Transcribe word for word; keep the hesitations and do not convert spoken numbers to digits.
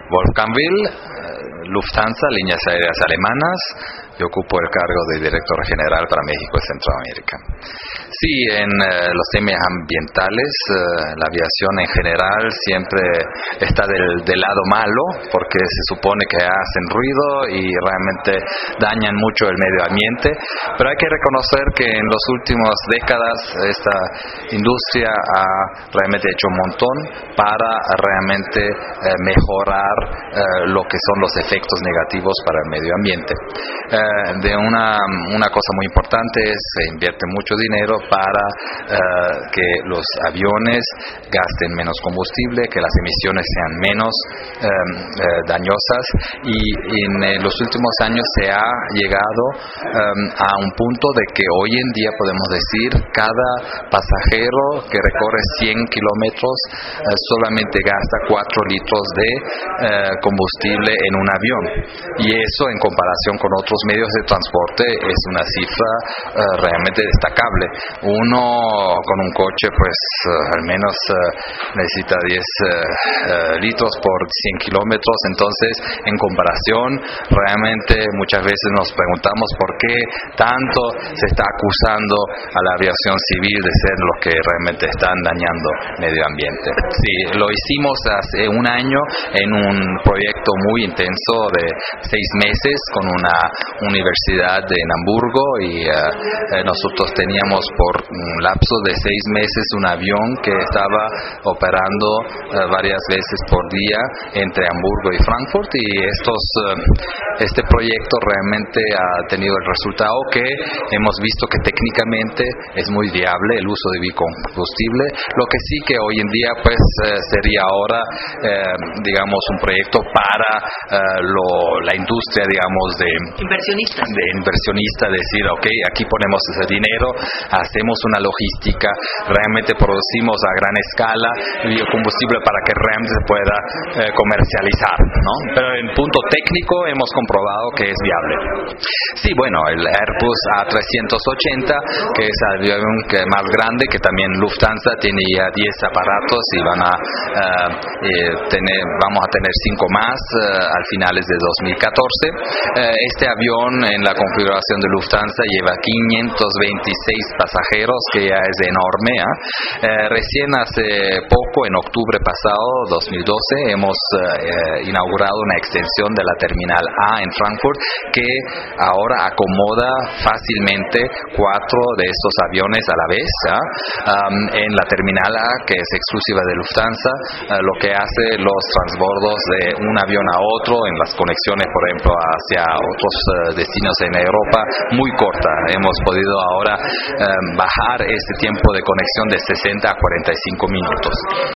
Wolfganville, Lufthansa, líneas aéreas alemanas. Yo ocupo el cargo de director general para México y Centroamérica. Sí, en eh, los temas ambientales, eh, la aviación en general siempre está del, del lado malo, porque se supone que hacen ruido y realmente dañan mucho el medio ambiente, pero hay que reconocer que en las últimas décadas esta industria ha realmente hecho un montón para realmente eh, mejorar eh, lo que son los efectos negativos para el medio ambiente. Eh, de una, una cosa muy importante es se invierte mucho dinero para uh, que los aviones gasten menos combustible, que las emisiones sean menos um, uh, dañosas, y en eh, los últimos años se ha llegado um, a un punto de que hoy en día podemos decir cada pasajero que recorre cien kilómetros uh, solamente gasta cuatro litros de uh, combustible en un avión, y eso en comparación con otros medios de transporte es una cifra uh, realmente destacable. Uno con un coche pues uh, al menos uh, necesita diez uh, uh, litros por cien kilómetros, entonces en comparación realmente muchas veces nos preguntamos por qué tanto se está acusando a la aviación civil de ser los que realmente están dañando el medio ambiente. Sí, lo hicimos hace un año en un proyecto muy intenso de seis meses con una universidad en Hamburgo, y uh, eh, nosotros teníamos por un lapso de seis meses un avión que estaba operando uh, varias veces por día entre Hamburgo y Frankfurt, y estos uh, este proyecto realmente ha tenido el resultado que hemos visto que técnicamente es muy viable el uso de biocombustible, lo que sí que hoy en día pues uh, sería ahora uh, digamos un proyecto para uh, lo, la industria digamos de inversionistas de inversionista, decir, ok, aquí ponemos ese dinero, hacemos una logística, realmente producimos a gran escala biocombustible para que realmente se pueda eh, comercializar, ¿no? Pero en punto técnico hemos comprobado que es viable. Sí, bueno, el Airbus A trescientos ochenta, que es el avión que más grande, que también Lufthansa tiene ya diez aparatos y van a uh, eh, tener, vamos a tener cinco más uh, al finales de dos mil catorce. Uh, este avión en la configuración de Lufthansa lleva quinientos veintiséis pasajeros, que ya es enorme, ¿eh? Eh, recién hace poco, en octubre pasado, dos mil doce, hemos eh, inaugurado una extensión de la terminal A en Frankfurt, que ahora acomoda fácilmente cuatro de estos aviones a la vez, ¿eh? um, en la terminal A, que es exclusiva de Lufthansa, uh, lo que hace los transbordos de un avión a otro en las conexiones, por ejemplo, hacia otros uh, destinos en Europa, muy corta. Hemos podido ahora um, bajar este tiempo de conexión de sesenta a cuarenta y cinco minutos.